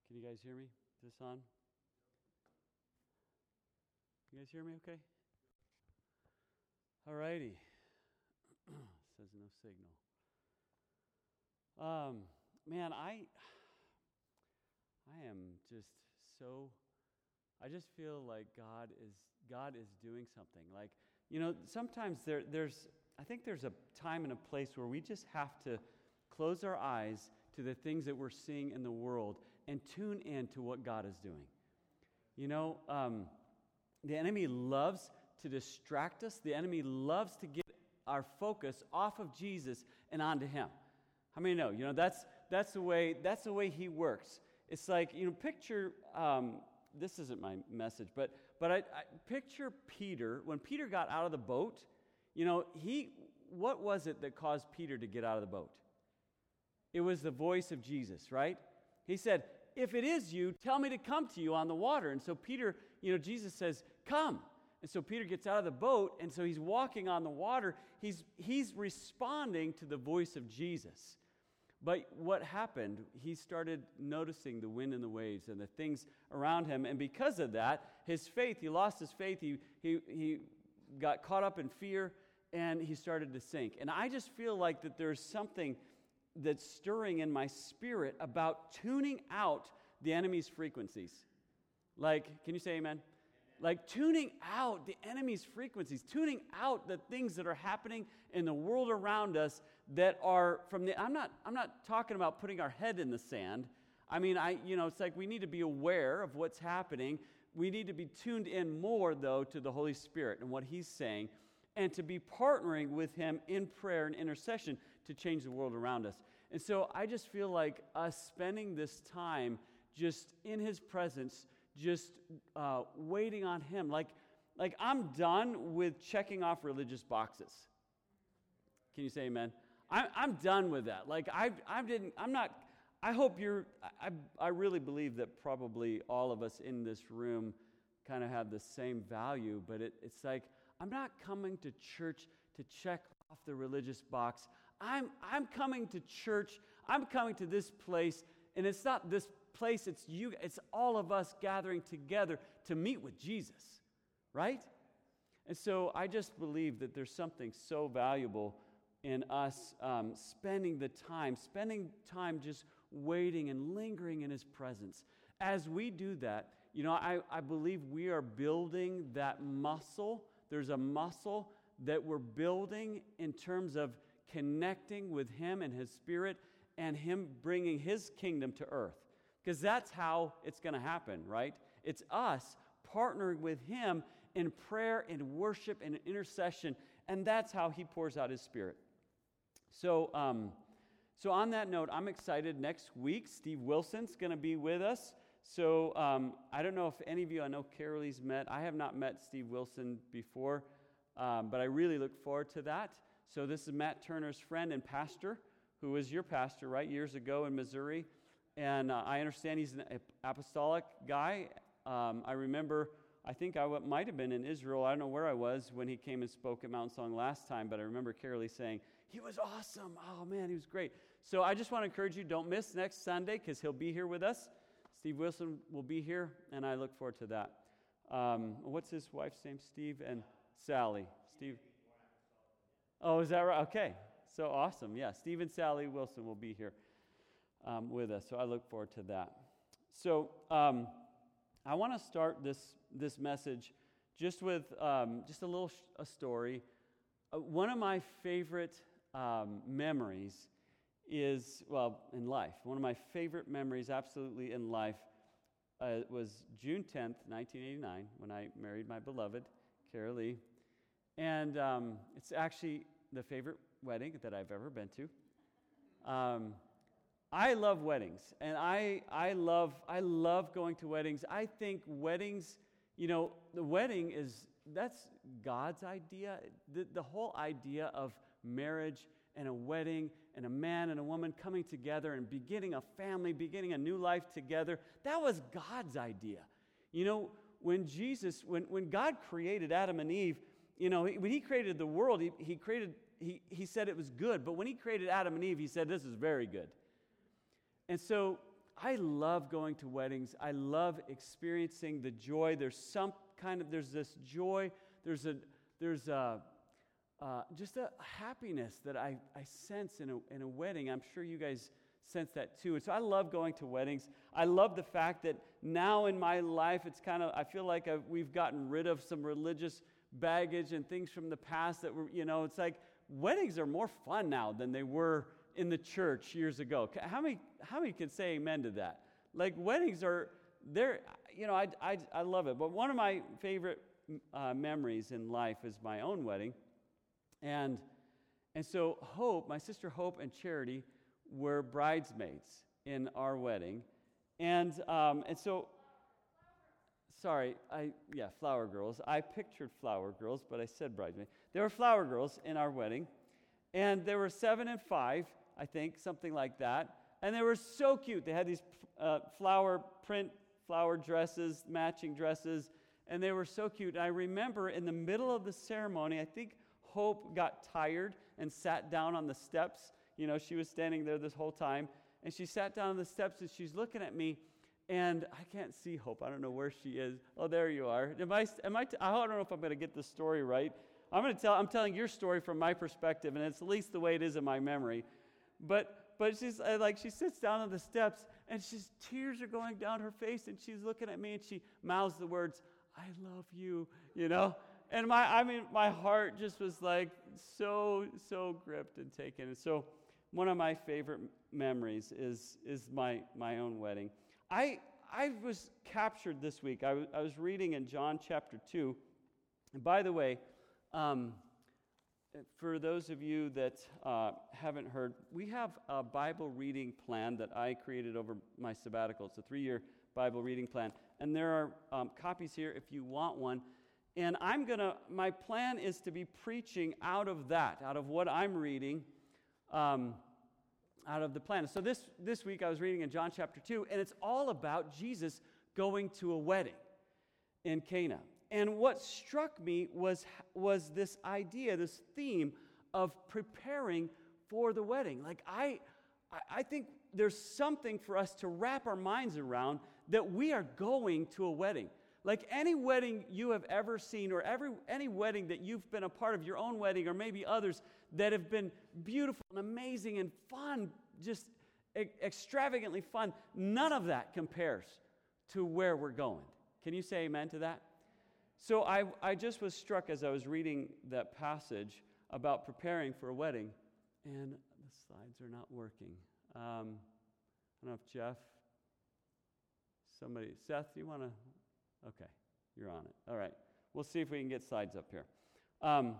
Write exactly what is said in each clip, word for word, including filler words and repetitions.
Can you guys hear me? Is this on? You guys hear me okay? All righty. Says no signal. Um, man, I, I am just so, I just feel like God is, God is doing something. Like, you know, sometimes there, there's, I think there's a time and a place where we just have to close our eyes to the things that we're seeing in the world and tune in to what God is doing. You know, um, the enemy loves to distract us. The enemy loves to get our focus off of Jesus and onto Him. How many know? You know, that's that's the way that's the way he works. It's like, you know, picture. Um, this isn't my message, but but I, I picture Peter when Peter got out of the boat. You know, he what was it that caused Peter to get out of the boat? It was the voice of Jesus, right? He said, "If it is you, tell me to come to you on the water." And so Peter, you know, Jesus says, "Come." And so Peter gets out of the boat, and so he's walking on the water. He's he's responding to the voice of Jesus. But what happened? He started noticing the wind and the waves and the things around him, and because of that, his faith, he lost his faith. He he he got caught up in fear, and he started to sink. And I just feel like that there's something that's stirring in my spirit about tuning out the enemy's frequencies. Like, can you say amen? Like tuning out the enemy's frequencies, tuning out the things that are happening in the world around us that are from the, I'm not, I'm not talking about putting our head in the sand. I mean, I, you know, it's like we need to be aware of what's happening. We need to be tuned in more, though, to the Holy Spirit and what He's saying, and to be partnering with Him in prayer and intercession to change the world around us. And so I just feel like us spending this time just in His presence, just uh, waiting on Him. Like, like I'm done with checking off religious boxes. Can you say amen? I'm I'm done with that. Like I I didn't. I'm not. I hope you're. I I really believe that probably all of us in this room kind of have the same value. But it, it's like I'm not coming to church to check off the religious box. I'm I'm coming to church. I'm coming to this place, and it's not this place, it's you, it's all of us gathering together to meet with Jesus, right? And so I just believe that there's something so valuable in us um, spending the time, spending time just waiting and lingering in His presence. As we do that, you know, I, I believe we are building that muscle. There's a muscle that we're building in terms of connecting with Him and His Spirit and Him bringing His kingdom to earth. Because that's how it's going to happen, right? It's us partnering with Him in prayer and worship and intercession, and that's how He pours out His Spirit. So, um, so on that note, I'm excited. Next week, Steve Wilson's going to be with us. So um, I don't know if any of you, I know Carolee's met. I have not met Steve Wilson before, um, but I really look forward to that. So this is Matt Turner's friend and pastor, who was your pastor, right, years ago in Missouri. And uh, I understand he's an apostolic guy. Um, I remember, I think I w- might have been in Israel. I don't know where I was when he came and spoke at Mount Song last time, but I remember Carolee saying, he was awesome. Oh, man, he was great. So I just want to encourage you, don't miss next Sunday because he'll be here with us. Steve Wilson will be here, and I look forward to that. Um, what's his wife's name? Steve and Sally. Steve. Oh, is that right? Okay. So awesome. Yeah, Steve and Sally Wilson will be here. Um, with us, so I look forward to that. So um, I want to start this this message just with um, just a little sh- a story. Uh, one of my favorite um, memories is well in life. One of my favorite memories, absolutely in life, uh, was June tenth, nineteen eighty-nine, when I married my beloved Carolee, and um, it's actually the favorite wedding that I've ever been to. Um, I love weddings, and I I love I love going to weddings. I think weddings, you know, the wedding is, that's God's idea. The, the whole idea of marriage and a wedding and a man and a woman coming together and beginning a family, beginning a new life together, that was God's idea. You know, when Jesus, when, when God created Adam and Eve, you know, when He created the world, He, he created, he, he said it was good, but when He created Adam and Eve, He said, this is very good. And so I love going to weddings. I love experiencing the joy. There's some kind of, there's this joy. There's a, there's a, uh, just a happiness that I, I sense in a, in a wedding. I'm sure you guys sense that too. And so I love going to weddings. I love the fact that now in my life, it's kind of, I feel like I've, we've gotten rid of some religious baggage and things from the past that were, you know, it's like weddings are more fun now than they were in the church years ago. How many how many can say amen to that? Like weddings are, they're, you know, I, I, I love it. But one of my favorite uh, memories in life is my own wedding. And and so Hope, my sister Hope and Charity were bridesmaids in our wedding. And um, and so, sorry, I yeah, flower girls. I pictured flower girls, but I said bridesmaids. They were flower girls in our wedding. And they were seven and five, I think, something like that. And they were so cute. They had these uh, flower print flower dresses, matching dresses, and they were so cute. And I remember in the middle of the ceremony, I think Hope got tired and sat down on the steps. You know, she was standing there this whole time, and she sat down on the steps, and she's looking at me, and I can't see Hope. I don't know where she is. Oh, there you are. Am I? Am I? T- I don't know if I'm going to get the story right. I'm going to tell. I'm telling your story from my perspective, and it's at least the way it is in my memory. But but she's uh, like she sits down on the steps, and she's tears are going down her face, and she's looking at me, and she mouths the words, "I love you," you know. And my I mean my heart just was like so so gripped and taken. And so one of my favorite memories is is my my own wedding. I I was captured this week. I was I was reading in John chapter two, and by the way. Um, for those of you that uh, haven't heard, we have a Bible reading plan that I created over my sabbatical. It's a three-year Bible reading plan, and there are um, copies here if you want one. And I'm gonna. My plan is to be preaching out of that, out of what I'm reading, um, out of the plan. So this this week I was reading in John chapter two, and it's all about Jesus going to a wedding in Cana. And what struck me was, was this idea, this theme of preparing for the wedding. Like, I, I think there's something for us to wrap our minds around that we are going to a wedding. Like any wedding you have ever seen, or every any wedding that you've been a part of, your own wedding, or maybe others that have been beautiful and amazing and fun, just e- extravagantly fun, none of that compares to where we're going. Can you say amen to that? So I, I just was struck as I was reading that passage about preparing for a wedding, and the slides are not working. Um, I don't know if Jeff, somebody, Seth, do you want to? Okay, you're on it. All right, we'll see if we can get slides up here. Um,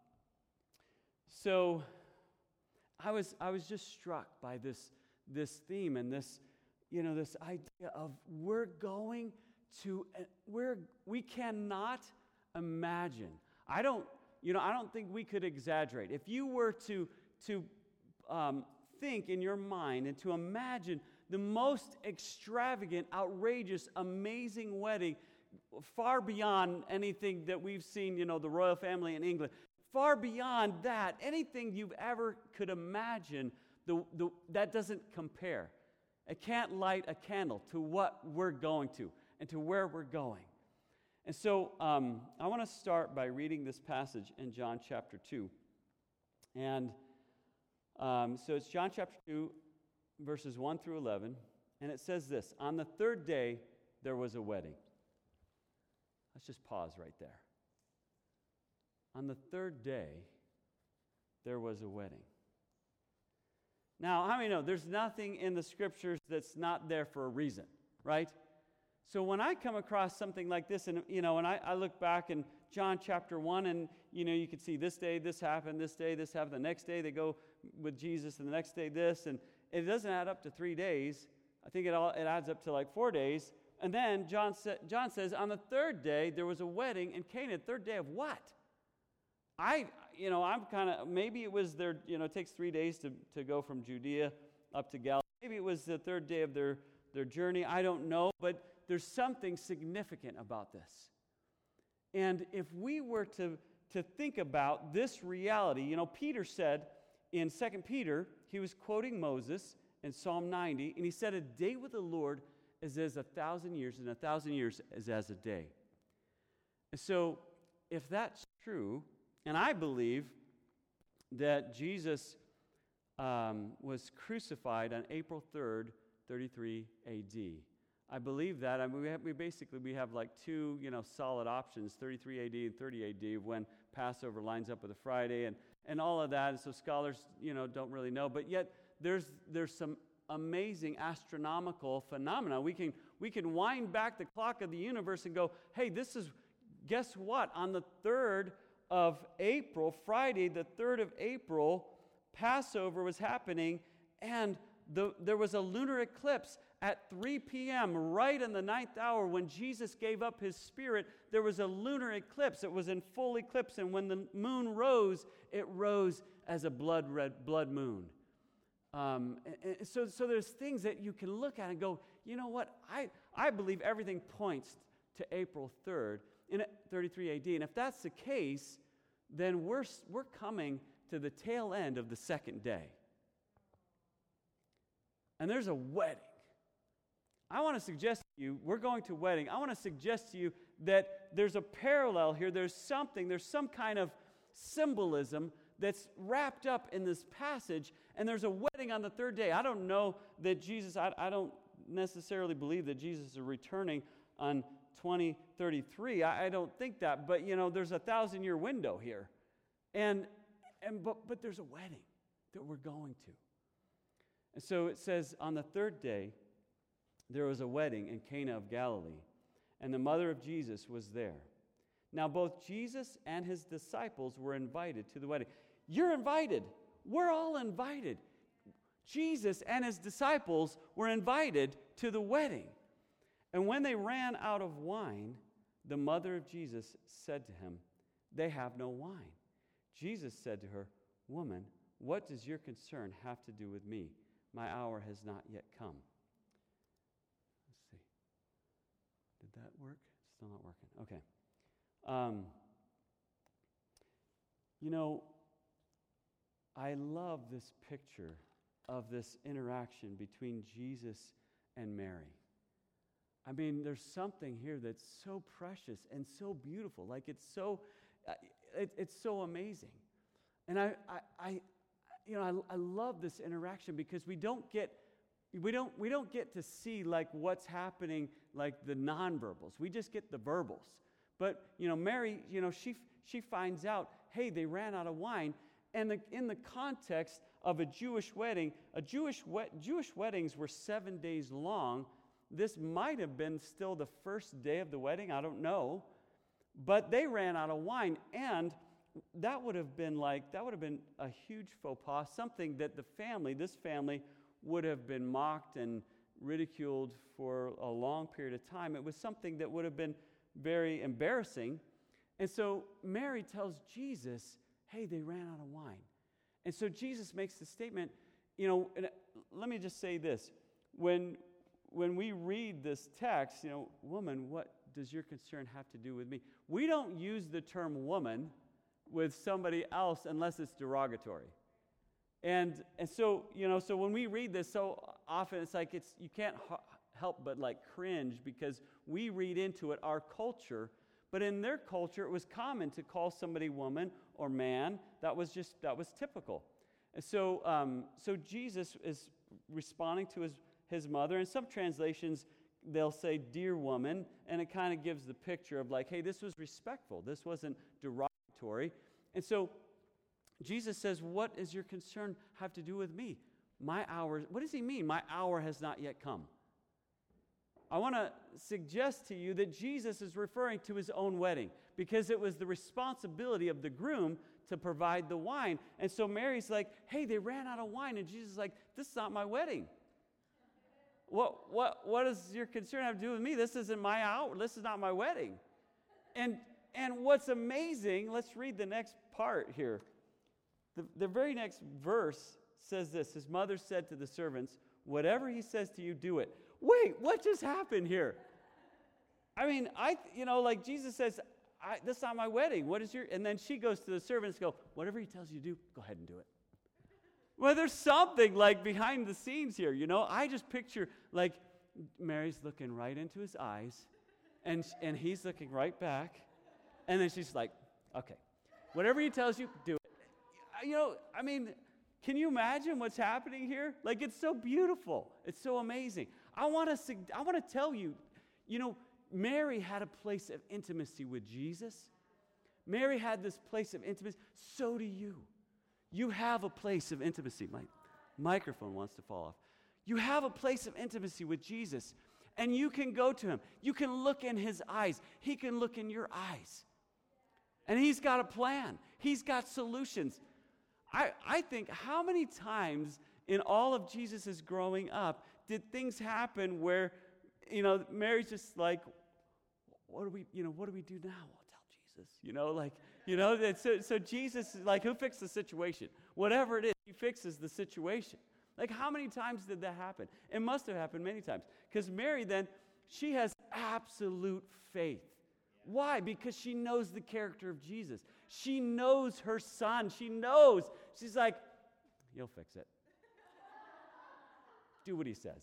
so I was I was just struck by this this theme and this, you know, this idea of we're going to we're we cannot imagine. I don't, you know, I don't think we could exaggerate. If you were to to um, think in your mind and to imagine the most extravagant, outrageous, amazing wedding, far beyond anything that we've seen, you know, the royal family in England, far beyond that, anything you've ever could imagine, the, the that doesn't compare. It can't light a candle to what we're going to and to where we're going. And so um, I want to start by reading this passage in John chapter two. And um, so it's John chapter two, verses one through eleven. And it says this: on the third day, there was a wedding. Let's just pause right there. On the third day, there was a wedding. Now, how many know there's nothing in the scriptures that's not there for a reason, right? So when I come across something like this, and you know, and I, I look back in John chapter one, and you know, you can see this day this happened, this day this happened, the next day they go with Jesus, and the next day this, and it doesn't add up to three days. I think it all it adds up to like four days. And then John sa- John says, on the third day there was a wedding in Cana. Third day of what? I, you know, I'm kind of, maybe it was their, you know, it takes three days to, to go from Judea up to Galilee. Maybe it was the third day of their, their journey. I don't know, but there's something significant about this. And if we were to, to think about this reality, you know, Peter said in Second Peter, he was quoting Moses in Psalm ninety, and he said, a day with the Lord is as a thousand years, and a thousand years is as a day. And so, if that's true, and I believe that Jesus um, was crucified on April third, thirty-three A D. I believe that. I mean, we, have, we basically we have like two, you know, solid options: thirty-three A D and thirty A D, when Passover lines up with a Friday, and and all of that. And so scholars, you know, don't really know. But yet, there's there's some amazing astronomical phenomena. We can we can wind back the clock of the universe and go, hey, this is, guess what? On the third of April, Friday, the third of April, Passover was happening, and the, there was a lunar eclipse at three p.m., right in the ninth hour when Jesus gave up his spirit. There was a lunar eclipse. It was in full eclipse, and when the moon rose, it rose as a blood red blood moon. Um, and, and so, so there's things that you can look at and go, you know what? I, I believe everything points to April third in thirty-three A D. And if that's the case, then we're we're coming to the tail end of the second day. And there's a wedding. I want to suggest to you, we're going to a wedding. I want to suggest to you that there's a parallel here. There's something, there's some kind of symbolism that's wrapped up in this passage, and there's a wedding on the third day. I don't know that Jesus, I, I don't necessarily believe that Jesus is returning on twenty thirty-three. I, I don't think that, but you know, there's a thousand year window here. And and but but there's a wedding that we're going to. And so it says, on the third day, there was a wedding in Cana of Galilee, and the mother of Jesus was there. Now both Jesus and his disciples were invited to the wedding. You're invited. We're all invited. Jesus and his disciples were invited to the wedding. And when they ran out of wine, the mother of Jesus said to him, they have no wine. Jesus said to her, woman, what does your concern have to do with me? My hour has not yet come. Let's see. Did that work? Still not working. Okay. Um, you know, I love this picture of this interaction between Jesus and Mary. I mean, there's something here that's so precious and so beautiful. Like, it's so, uh, it, it's so amazing. And I, I, I you know, I, I love this interaction because we don't get, we don't, we don't get to see like what's happening, like the nonverbals. We just get the verbals. But you know, Mary, you know, she she finds out, hey, they ran out of wine, and the, in the context of a Jewish wedding, a Jewish wed, Jewish weddings were seven days long. This might have been still the first day of the wedding, I don't know. But they ran out of wine, and that would have been like, that would have been a huge faux pas, something that the family, this family, would have been mocked and ridiculed for a long period of time. It was something that would have been very embarrassing. And so Mary tells Jesus, hey, they ran out of wine. And so Jesus makes the statement, you know, and let me just say this. When When we read this text, you know, woman, what does your concern have to do with me? We don't use the term woman with somebody else unless it's derogatory. And and so, you know, so when we read this so often, it's like it's you can't h- help but like cringe because we read into it our culture. But in their culture, it was common to call somebody woman or man. That was just, that was typical. And so, um, so Jesus is responding to his his mother. In some translations, they'll say, dear woman, and it kind of gives the picture of like, hey, this was respectful. This wasn't derogatory. And so Jesus says, what does your concern have to do with me? My hour, what does he mean? My hour has not yet come. I want to suggest to you that Jesus is referring to his own wedding because it was the responsibility of the groom to provide the wine. And so Mary's like, hey, they ran out of wine. And Jesus is like, this is not my wedding. What what what does your concern have to do with me? This isn't my hour. This is not my wedding. And and what's amazing, let's read the next part here. The, the very next verse says this. His mother said to the servants, whatever he says to you, do it. Wait, what just happened here? I mean, I you know, like Jesus says, I, this is not my wedding. What is your, and then she goes to the servants and go, whatever he tells you to do, go ahead and do it. Well, there's something like behind the scenes here, you know. I just picture like Mary's looking right into his eyes, and and he's looking right back, and then she's like, okay, whatever he tells you, do it. You know, I mean, can you imagine what's happening here? Like, it's so beautiful. It's so amazing. I want to I want to tell you, you know, Mary had a place of intimacy with Jesus. Mary had this place of intimacy. So do you. You have a place of intimacy. My microphone wants to fall off. You have a place of intimacy with Jesus, and you can go to him. You can look in his eyes. He can look in your eyes. And he's got a plan. He's got solutions. I, I think how many times in all of Jesus' growing up did things happen where, you know, Mary's just like, what do we, you know, what do we do now? Well, tell Jesus, you know, like, you know, that, so, so Jesus, like, who fixed the situation? Whatever it is, he fixes the situation. Like, how many times did that happen? It must have happened many times. Because Mary then, she has absolute faith. Why? Because she knows the character of Jesus. She knows her son. She knows. She's like, he'll fix it. Do what he says.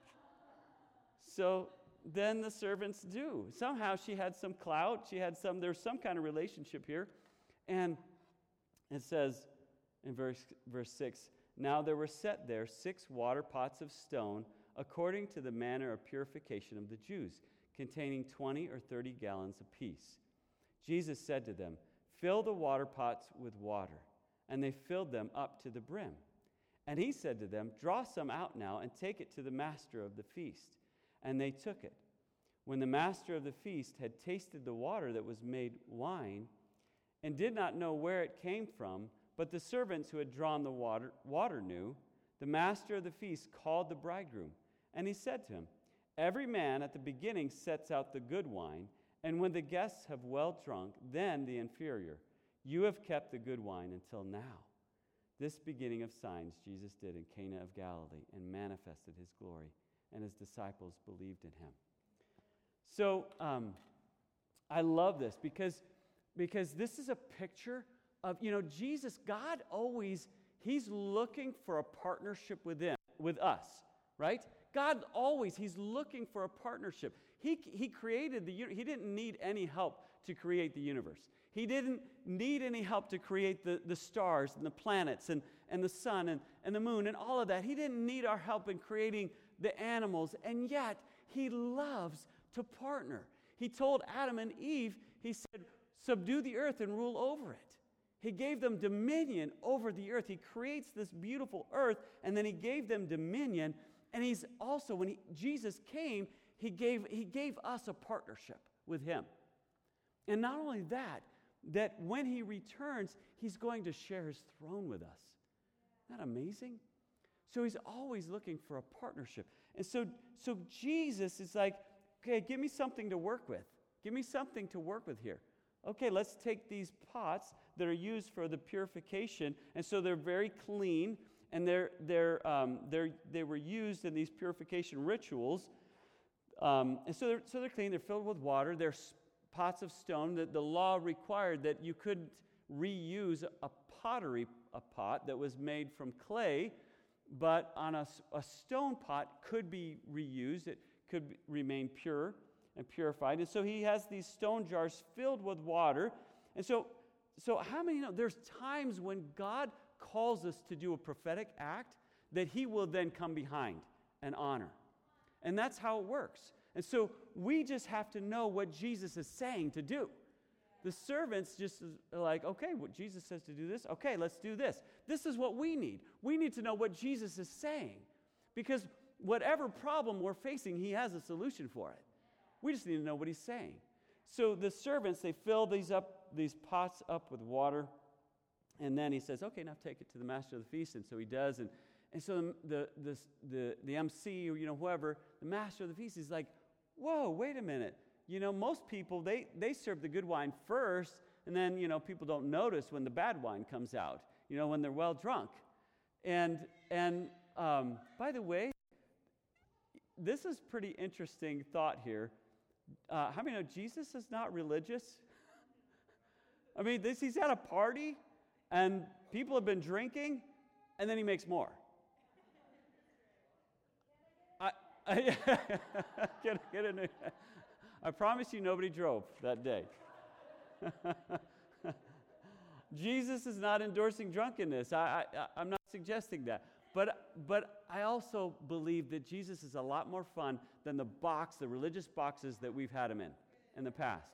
So then the servants do. Somehow she had some clout. She had some, there's some kind of relationship here. And it says in verse, verse six, now there were set there six water pots of stone according to the manner of purification of the Jews, containing twenty or thirty gallons apiece. Jesus said to them, fill the water pots with water. And they filled them up to the brim. And he said to them, draw some out now and take it to the master of the feast. And they took it. When the master of the feast had tasted the water that was made wine, and did not know where it came from, but the servants who had drawn the water, water knew, the master of the feast called the bridegroom. And he said to him, every man at the beginning sets out the good wine, and when the guests have well drunk, then the inferior. You have kept the good wine until now. This beginning of signs Jesus did in Cana of Galilee and manifested his glory, and his disciples believed in him. So um, I love this because, because this is a picture of, you know, Jesus, God always, he's looking for a partnership with him, with us, right? God always, he's looking for a partnership. He, he created the, he didn't need any help to create the universe. He didn't need any help to create the, the stars and the planets and, and the sun and, and the moon and all of that. He didn't need our help in creating the animals, and yet he loves to partner. He told Adam and Eve, he said, subdue the earth and rule over it. He gave them dominion over the earth. He creates this beautiful earth, and then he gave them dominion. And he's also, when he, Jesus came, he gave, he gave us a partnership with him. And not only that, that when he returns, he's going to share his throne with us. Isn't that amazing? So he's always looking for a partnership. And so, so Jesus is like, okay, give me something to work with. Give me something to work with here. Okay, let's take these pots that are used for the purification, and so they're very clean, and they're they're um, they're they were used in these purification rituals, um, and so they're so they're clean. They're filled with water. They're pots of stone. That the law required that you couldn't reuse a pottery a pot that was made from clay, but on a, a stone pot could be reused. It could remain pure and purified. And so he has these stone jars filled with water. And so, so how many know there's times when God calls us to do a prophetic act that he will then come behind and honor. And that's how it works. And so we just have to know what Jesus is saying to do. The servants just are like, okay, what Jesus says to do this, okay, let's do this. This is what we need. We need to know what Jesus is saying. Because whatever problem we're facing, he has a solution for it. We just need to know what he's saying. So the servants, they fill these up, these pots up with water, and then he says, okay, now take it to the master of the feast. And so he does, and, and so the, the, the, the M C or, you know, whoever, the master of the feast is like, whoa, wait a minute. You know, most people, they, they serve the good wine first, and then, you know, people don't notice when the bad wine comes out, you know, when they're well drunk. And, and um, by the way, this is pretty interesting thought here. Uh, how many know Jesus is not religious? I mean, this, he's at a party, and people have been drinking, and then he makes more. I, I, get, get a new, I promise you nobody drove that day. Jesus is not endorsing drunkenness. I, I, I'm not suggesting that. But, but I also believe that Jesus is a lot more fun than the box, the religious boxes that we've had him in in the past.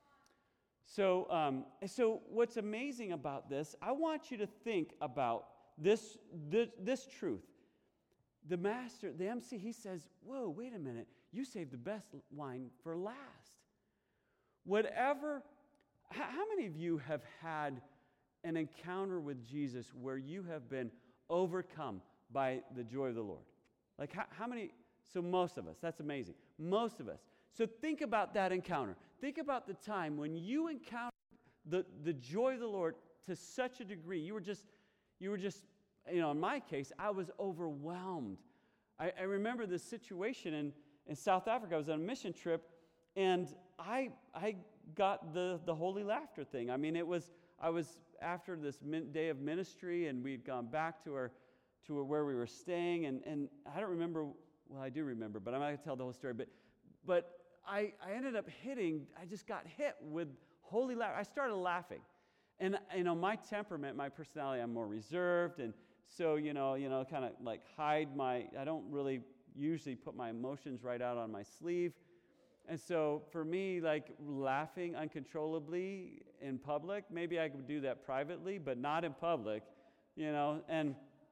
So, um, so what's amazing about this, I want you to think about this, this, this truth. The master, the M C, he says, whoa, wait a minute. You saved the best wine for last. Whatever, how, how many of you have had an encounter with Jesus where you have been overcome by the joy of the Lord? Like how, how many, so most of us, that's amazing. Most of us. So think about that encounter. Think about the time when you encountered the, the joy of the Lord to such a degree. You were just, you were just, you know, in my case, I was overwhelmed. I, I remember this situation in, in South Africa. I was on a mission trip, and I I got the, the holy laughter thing. I mean, it was, I was after this min, day of ministry, and we'd gone back to our, to where we were staying, and, and I don't remember, well, I do remember, but I'm not going to tell the whole story, but, but I, I ended up hitting, I just got hit with holy laughter. I started laughing. And, you know, my temperament, my personality, I'm more reserved, and so, you know, you know, kind of like hide my, I don't really usually put my emotions right out on my sleeve. And so for me, like laughing uncontrollably in public, maybe I could do that privately, but not in public, you know. And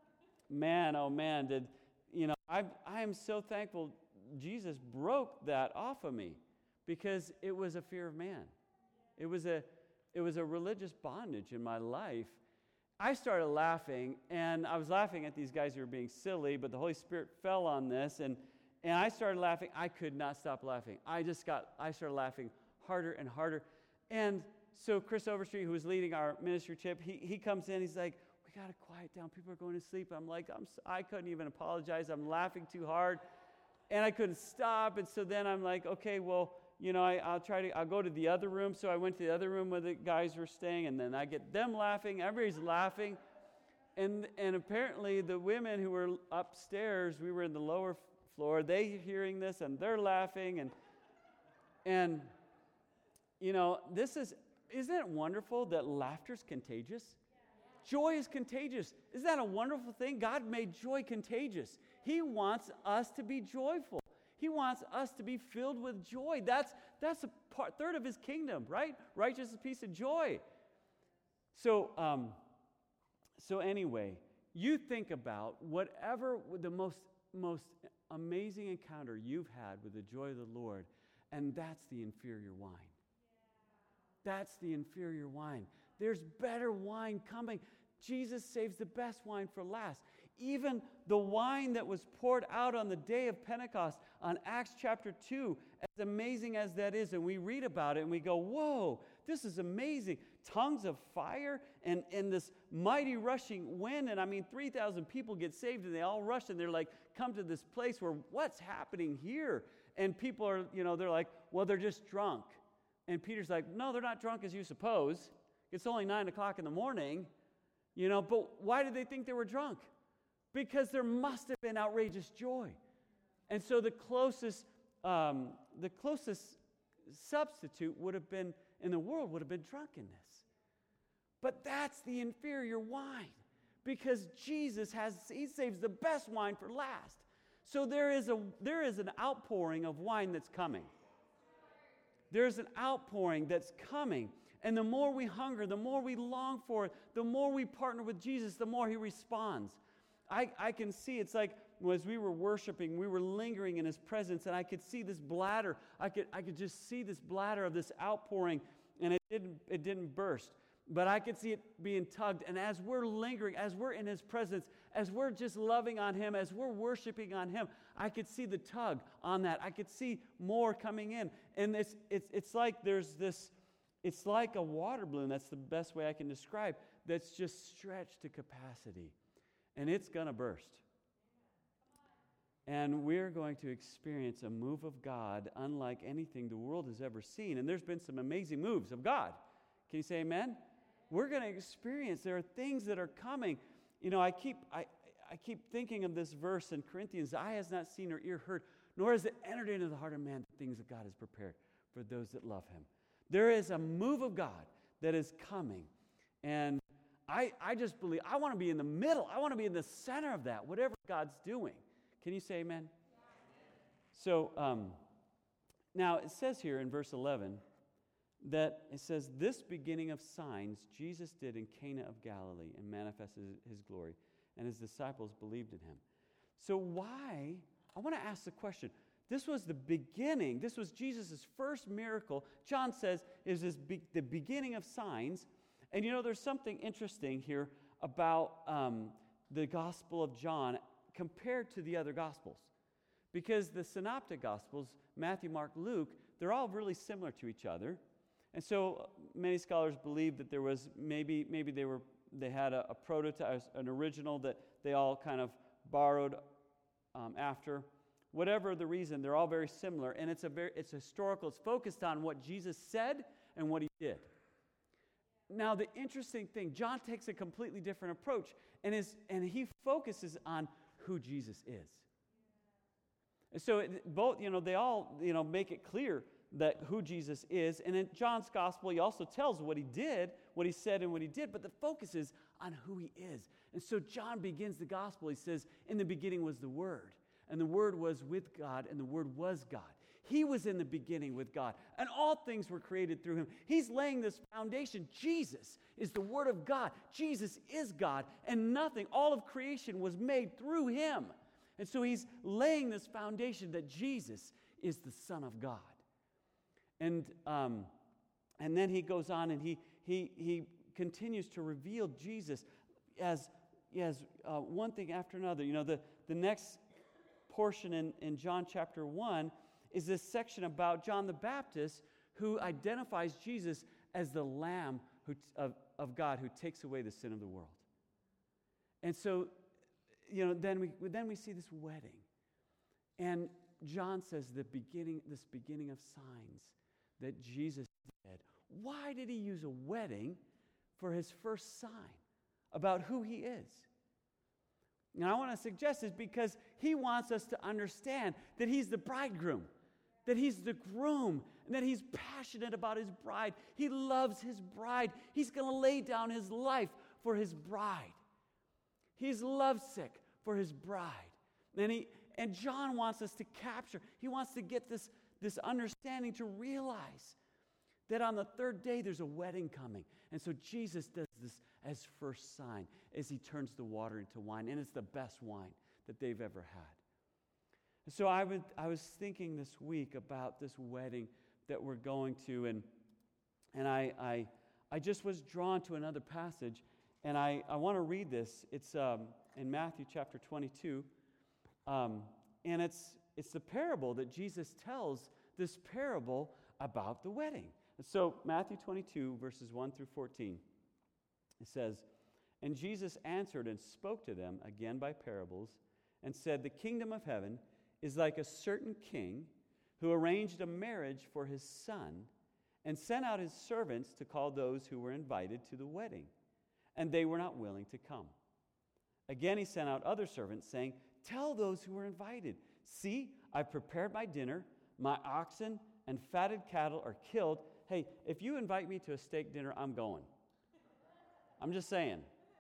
man, oh man, did, you know, I I am so thankful Jesus broke that off of me, because it was a fear of man. It was a it was a religious bondage in my life. I started laughing, and I was laughing at these guys who were being silly, but the Holy Spirit fell on this, and And I started laughing. I could not stop laughing. I just got, I started laughing harder and harder. And so Chris Overstreet, who was leading our ministry trip, he, he comes in. He's like, we got to quiet down. People are going to sleep. I'm like, I'm, I couldn't even apologize. I'm laughing too hard. And I couldn't stop. And so then I'm like, okay, well, you know, I, I'll try to, I'll go to the other room. So I went to the other room where the guys were staying. And then I get them laughing. Everybody's laughing. And, and apparently the women who were upstairs, we were in the lower floor, they hearing this and they're laughing, and and you know, this is, isn't it wonderful that laughter's contagious? Yeah. Joy is contagious. Isn't that a wonderful thing? God made joy contagious. He wants us to be joyful. He wants us to be filled with joy. That's that's a part, third of his kingdom, right? Righteousness, peace, and joy. So um, so anyway, you think about whatever the most most amazing encounter you've had with the joy of the Lord, and that's the inferior wine. That's the inferior wine. There's better wine coming. Jesus saves the best wine for last. Even the wine that was poured out on the day of Pentecost on Acts chapter two, as amazing as that is, and we read about it and we go, whoa, this is amazing. Tongues of fire and, and this mighty rushing wind. And I mean, three thousand people get saved, and they all rush, and they're like, come to this place where what's happening here? And people are, you know, they're like, well, they're just drunk. And Peter's like, no, they're not drunk as you suppose. It's only nine o'clock in the morning, you know, but why did they think they were drunk? Because there must have been outrageous joy. And so the closest, um, the closest substitute would have been, in the world, would have been drunkenness. But that's the inferior wine, because Jesus has, he saves the best wine for last. So there is a there is an outpouring of wine that's coming. There's an outpouring that's coming. And the more we hunger, the more we long for it, the more we partner with Jesus, the more he responds. I, I can see, it's like as we were worshiping, we were lingering in his presence, and I could see this bladder. I could I could just see this bladder of this outpouring, and it didn't it didn't burst. But I could see it being tugged. And as we're lingering, as we're in his presence, as we're just loving on him, as we're worshiping on him, I could see the tug on that. I could see more coming in. And it's it's it's like there's this, it's like a water balloon, that's the best way I can describe, that's just stretched to capacity. And it's going to burst. And we're going to experience a move of God unlike anything the world has ever seen. And there's been some amazing moves of God. Can you say amen? We're going to experience, there are things that are coming you know, I keep I, I keep thinking of this verse in Corinthians, eye has not seen or ear heard, nor has it entered into the heart of man the things that God has prepared for those that love him. There is a move of God that is coming. And I, I just believe, I want to be in the middle. I want to be in the center of that, whatever God's doing. Can you say amen? So, um, now it says here in verse eleven that it says, this beginning of signs Jesus did in Cana of Galilee and manifested his glory, and his disciples believed in him. So why, I want to ask the question, this was the beginning, this was Jesus' first miracle, John says, is this be, the beginning of signs. And you know, there's something interesting here about um, the Gospel of John compared to the other Gospels. Because the synoptic Gospels, Matthew, Mark, Luke, they're all really similar to each other. And so many scholars believe that there was maybe maybe they were they had a, a prototype, an original that they all kind of borrowed um, after. Whatever the reason, they're all very similar, and it's a very it's historical. It's focused on what Jesus said and what he did. Now, the interesting thing, John takes a completely different approach, and is and he focuses on who Jesus is. And so, it, both you know, they all you know make it clear that who Jesus is, and in John's gospel, he also tells what he did, what he said, and what he did. But the focus is on who he is. And so, John begins the gospel. He says, "In the beginning was the Word, and the Word was with God, and the Word was God." He was in the beginning with God, and all things were created through him. He's laying this foundation. Jesus is the Word of God. Jesus is God, and nothing, all of creation was made through him. And so he's laying this foundation that Jesus is the Son of God. And um, and then he goes on and he he he continues to reveal Jesus as, as uh, one thing after another. You know, the, the next portion in, in John chapter one is this section about John the Baptist, who identifies Jesus as the Lamb who, of, of God who takes away the sin of the world. And so, you know, then we then we see this wedding. And John says the beginning, this beginning of signs that Jesus did. Why did he use a wedding for his first sign about who he is? And I want to suggest this because he wants us to understand that he's the bridegroom, that he's the groom, and that he's passionate about his bride. He loves his bride. He's going to lay down his life for his bride. He's lovesick for his bride. And he and John wants us to capture, he wants to get this, this understanding to realize that on the third day there's a wedding coming. And so Jesus does this as first sign as he turns the water into wine. And it's the best wine that they've ever had. And so I, would, I was thinking this week about this wedding that we're going to. And, and I, I, I just was drawn to another passage. And I, I want to read this. It's um, in Matthew chapter twenty-two. Um, and it's it's the parable that Jesus tells, this parable about the wedding. And so Matthew twenty-two, verses one through fourteen, it says, "And Jesus answered and spoke to them again by parables, and said, The kingdom of heaven is like a certain king who arranged a marriage for his son, and sent out his servants to call those who were invited to the wedding. And they were not willing to come. Again he sent out other servants, saying, Tell those who were invited, see, I've prepared my dinner, my oxen and fatted cattle are killed. Hey, if you invite me to a steak dinner, I'm going. I'm just saying.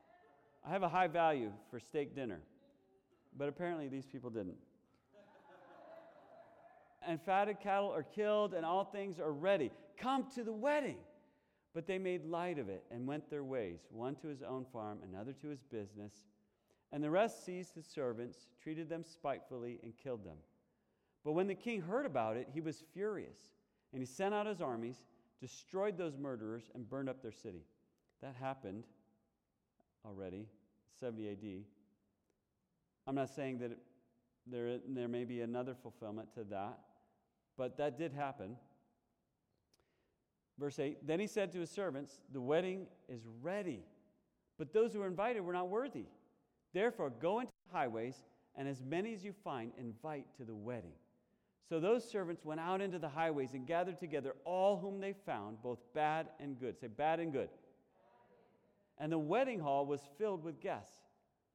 I have a high value for steak dinner. But apparently these people didn't. And fatted cattle are killed, and all things are ready. Come to the wedding. But they made light of it and went their ways, one to his own farm, another to his business. And the rest seized his servants, treated them spitefully, and killed them. But when the king heard about it, he was furious, and he sent out his armies, destroyed those murderers, and burned up their city. That happened already, seventy A D. I'm not saying that it, there, there may be another fulfillment to that, but that did happen. Verse eight, Then he said to his servants, The wedding is ready, but those who were invited were not worthy. Therefore, go into the highways, and as many as you find, invite to the wedding. So those servants went out into the highways and gathered together all whom they found, both bad and good. Say, bad and good. And the wedding hall was filled with guests.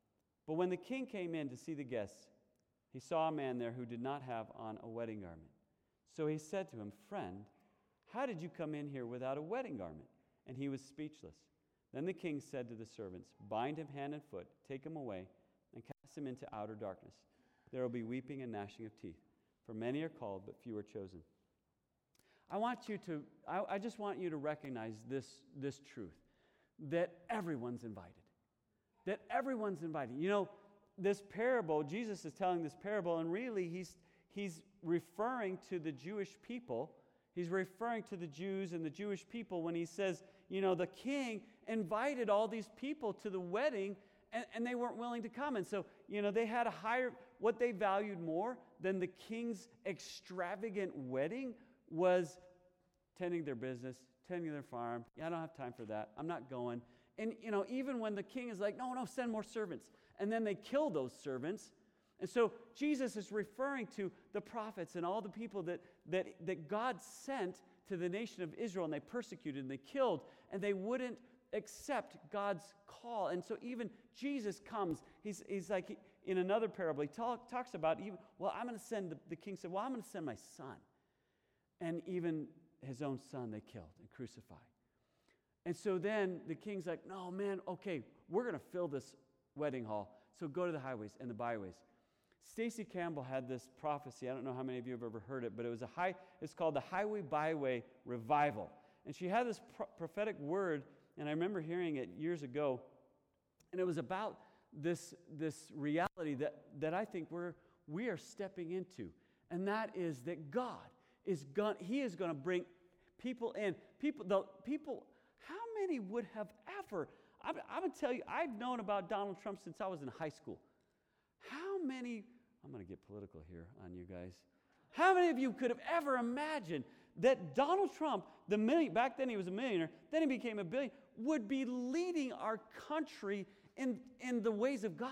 But when the king came in to see the guests, he saw a man there who did not have on a wedding garment. So he said to him, "Friend, how did you come in here without a wedding garment?" And he was speechless. Then the king said to the servants, "Bind him hand and foot, take him away, and cast him into outer darkness. There will be weeping and gnashing of teeth, for many are called, but few are chosen." I want you to, I, I just want you to recognize this, this truth, that everyone's invited. That everyone's invited. You know, this parable, Jesus is telling this parable, and really he's he's referring to the Jewish people. He's referring to the Jews and the Jewish people when he says, you know, the king invited all these people to the wedding, and, and they weren't willing to come. And so, you know, they had a higher, what they valued more than the king's extravagant wedding was tending their business, tending their farm. Yeah, I don't have time for that. I'm not going. And, you know, even when the king is like, no, no, send more servants. And then they kill those servants. And so Jesus is referring to the prophets and all the people that, that, that God sent to the nation of Israel, and they persecuted and they killed, and they wouldn't accept God's call. And so even Jesus comes, he's, he's like, in another parable, he talk, talks about, even, well, I'm going to send, the, the king said, well, I'm going to send my son. And even his own son they killed and crucified. And so then the king's like, no, man, okay, we're going to fill this wedding hall, so go to the highways and the byways. Stacy Campbell had this prophecy. I don't know how many of you have ever heard it, but it was a high, it's called the Highway Byway Revival. And she had this pro- prophetic word, and I remember hearing it years ago, and it was about this, this reality that, that I think we're, we are stepping into, and that is that God is going, He is going to bring people in. People, the people, how many would have ever, I'm, I'm going to tell you, I've known about Donald Trump since I was in high school. How many, I'm going to get political here on you guys. How many of you could have ever imagined that Donald Trump, the million, back then he was a millionaire, then he became a billionaire, would be leading our country in, in the ways of God?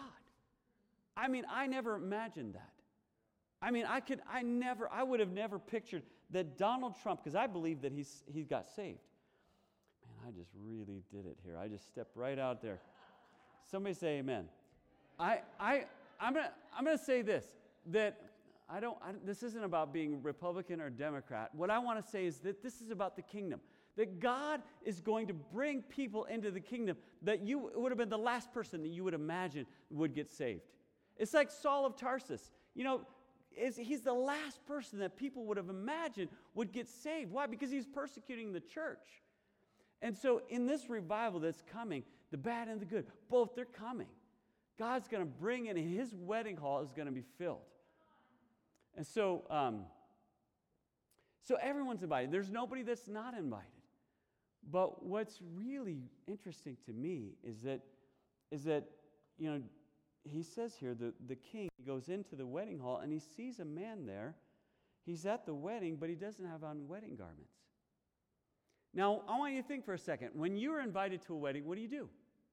I mean, I never imagined that. I mean, I could, I never, I would have never pictured that Donald Trump, because I believe that he's he got saved. Man, I just really did it here. I just stepped right out there. Somebody say amen. I, I, I'm gonna, I'm gonna say this, that I don't, I, this isn't about being Republican or Democrat. What I want to say is that this is about the kingdom. That God is going to bring people into the kingdom that you would have been the last person that you would imagine would get saved. It's like Saul of Tarsus. You know, is he's the last person that people would have imagined would get saved. Why? Because he's persecuting the church. And so in this revival that's coming, the bad and the good, both they're coming. God's going to bring in, and his wedding hall is going to be filled. And so, um, so everyone's invited. There's nobody that's not invited. But what's really interesting to me is that, is that, you know, he says here, the, the king goes into the wedding hall and he sees a man there. He's at the wedding, but he doesn't have on wedding garments. Now, I want you to think for a second. When you're invited to a wedding, what do you do?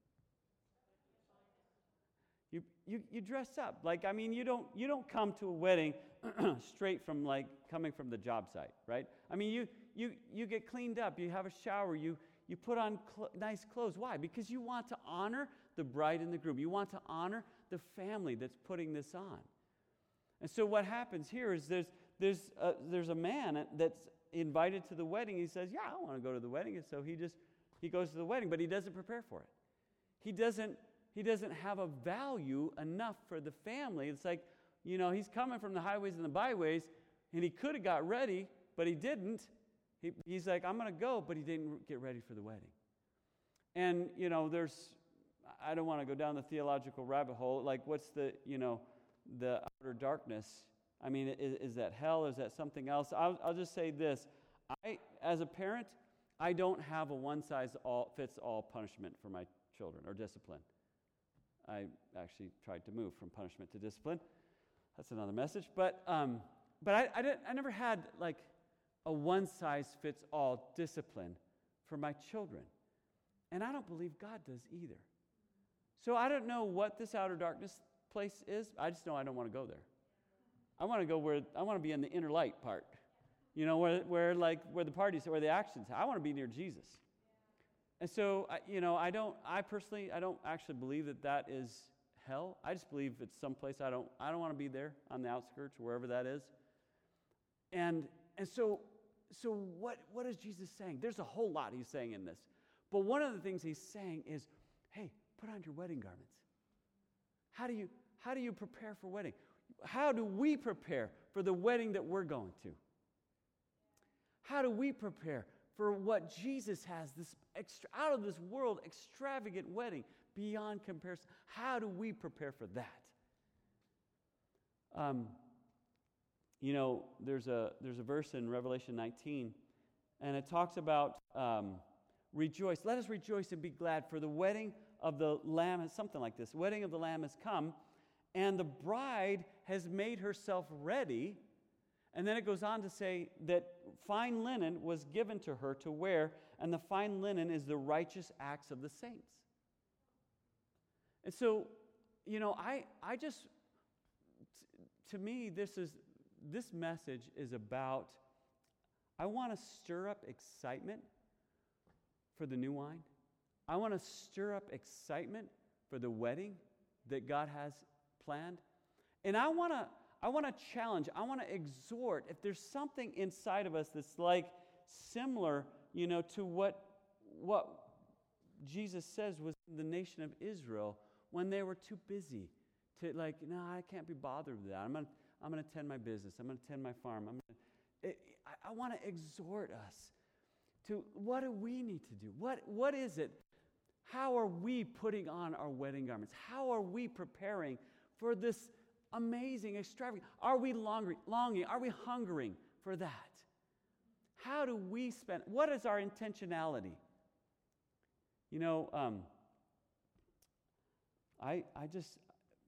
You, you, you dress up. Like, I mean, you don't, you don't come to a wedding straight from, like, coming from the job site, right? I mean, you, you, you get cleaned up. You have a shower. You, you put on cl- nice clothes. Why? Because you want to honor the bride and the groom. You want to honor the family that's putting this on. And so what happens here is there's, there's, a, there's a man that's invited to the wedding. He says, yeah, I want to go to the wedding. And so he just, he goes to the wedding, but he doesn't prepare for it. He doesn't, he doesn't have a value enough for the family. It's like, you know, he's coming from the highways and the byways, and he could have got ready, but he didn't. He, he's like, I'm going to go, but he didn't get ready for the wedding. And, you know, there's, I don't want to go down the theological rabbit hole. Like, what's the, you know, the outer darkness? I mean, is, is that hell? Is that something else? I'll, I'll just say this. I, as a parent, I don't have a one-size-fits-all punishment for my children or discipline. I actually tried to move from punishment to discipline. That's another message. But um, but I, I, didn't, I never had, like, a one-size-fits-all discipline for my children. And I don't believe God does either. So I don't know what this outer darkness place is. I just know I don't want to go there. I want to go where, I want to be in the inner light part. You know, where, where like, where the parties, where the actions. I want to be near Jesus. And so, you know, I don't, I personally, I don't actually believe that that is hell. I just believe it's someplace I don't I don't want to be there, on the outskirts, wherever that is. And and so so what what is Jesus saying? There's a whole lot he's saying in this. But one of the things he's saying is, hey, put on your wedding garments. How do you how do you prepare for wedding? How do we prepare for the wedding that we're going to? How do we prepare for what Jesus has, this extra, out of this world extravagant wedding beyond comparison? How do we prepare for that? Um, you know, there's a there's a verse in Revelation nineteen, and it talks about um, rejoice. Let us rejoice and be glad, for the wedding of the Lamb is something like this. The wedding of the Lamb has come, and the bride has made herself ready. And then it goes on to say that fine linen was given to her to wear, and the fine linen is the righteous acts of the saints. And so, you know, I I just, t- to me, this is this message is about, I want to stir up excitement for the new wine. I want to stir up excitement for the wedding that God has planned. And I want to I want to challenge, I want to exhort, if there's something inside of us that's like similar, you know, to what what Jesus says was the nation of Israel when they were too busy to, like, no, I can't be bothered with that. I'm going I'm going to tend my business. I'm going to tend my farm. I'm gonna, it, I, I want to exhort us to, what do we need to do? What What is it? How are we putting on our wedding garments? How are we preparing for this amazing, extravagant? Are we longing, longing? Are we hungering for that? How do we spend? What is our intentionality? You know, um, I I just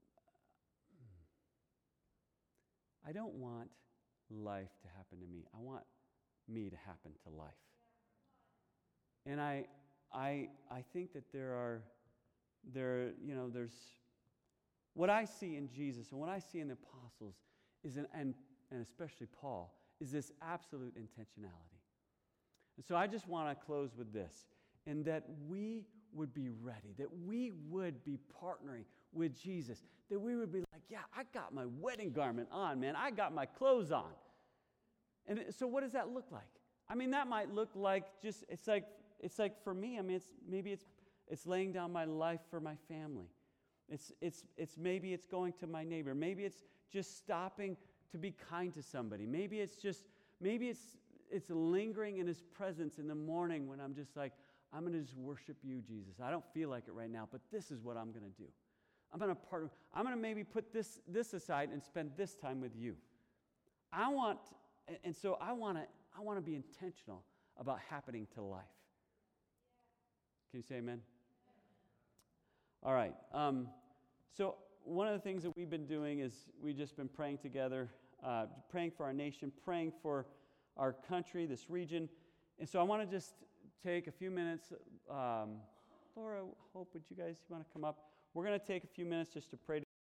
I don't want life to happen to me. I want me to happen to life. And I I I think that there are there you know there's what I see in Jesus and what I see in the apostles is an, and and especially Paul, is this absolute intentionality. And so I just want to close with this, and that we would be ready, that we would be partnering with Jesus, that we would be like, yeah, I got my wedding garment on, man. I got my clothes on. And so what does that look like? I mean, that might look like just, it's like, it's like for me, I mean, it's maybe it's it's laying down my life for my family. It's it's it's maybe it's going to my neighbor. Maybe it's just stopping to be kind to somebody. Maybe it's just maybe it's it's lingering in his presence in the morning when I'm just like, I'm going to just worship you, Jesus. I don't feel like it right now, but this is what I'm going to do. I'm going to partner. I'm going to maybe put this this aside and spend this time with you. I want, and so I want to I want to be intentional about happening to life. Can you say amen? All right. Um, so one of the things that we've been doing is we've just been praying together, uh, praying for our nation, praying for our country, this region. And so I want to just take a few minutes. Um, Laura, Hope, would you guys want to come up? We're going to take a few minutes just to pray